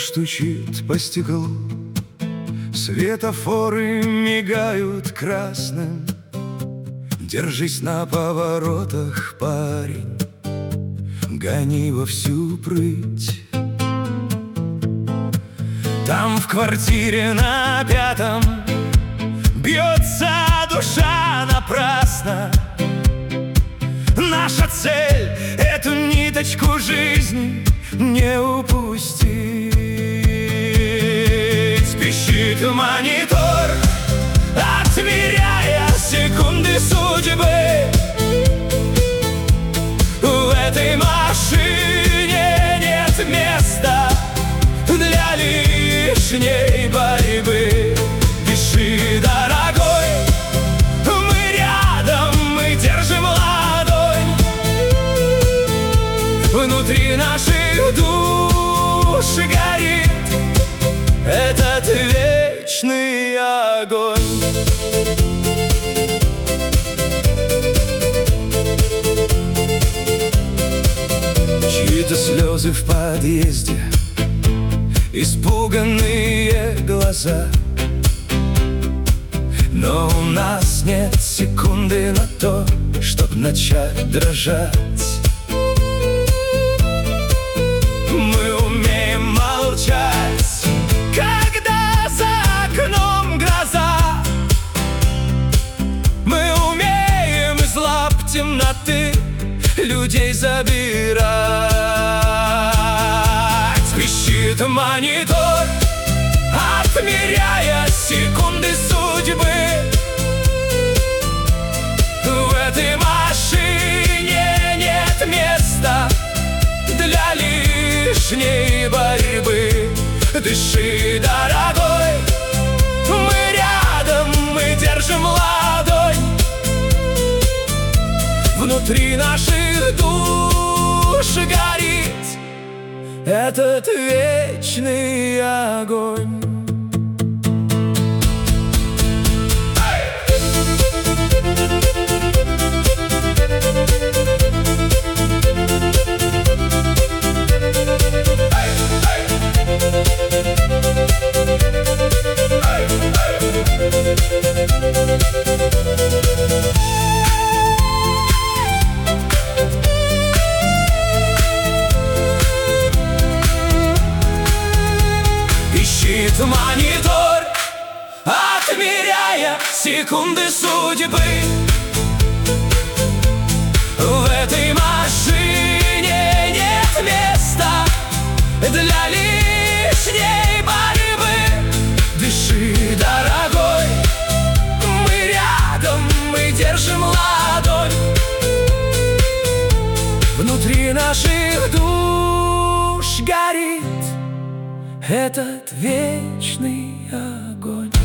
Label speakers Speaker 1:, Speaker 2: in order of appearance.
Speaker 1: стучит по стеклу, светофоры мигают красным. Держись на поворотах, парень, гони во всю прыть. Там в квартире на 5-м бьется душа напрасно. Наша цель — эту ниточку жизни не упустить. Пищит монитор, отмеряя секунды судьбы. В этой машине нет места для лишней борьбы. Пиши, дорогой, мы рядом, мы держим ладонь. Внутри наших душ горит этот вечный огонь. Чьи-то слезы в подъезде, испуганные глаза. Но у нас нет секунды на то, чтоб начать дрожать. Мы умеем молчать, когда за окном гроза. Мы умеем из лап темноты людей забирать. Пищит монитор, отмеряя секунды судьбы. В этой машине нет места для лишней борьбы. Дыши, дорогой, мы рядом, мы держим ладонь. Внутри наших душ горит этот вечный огонь. Пищит монитор, отмеряя секунды судьбы. В этой машине нет места для лишней борьбы. Дыши, дорогой, мы рядом, мы держим ладонь. Внутри наших душ горит этот вечный огонь.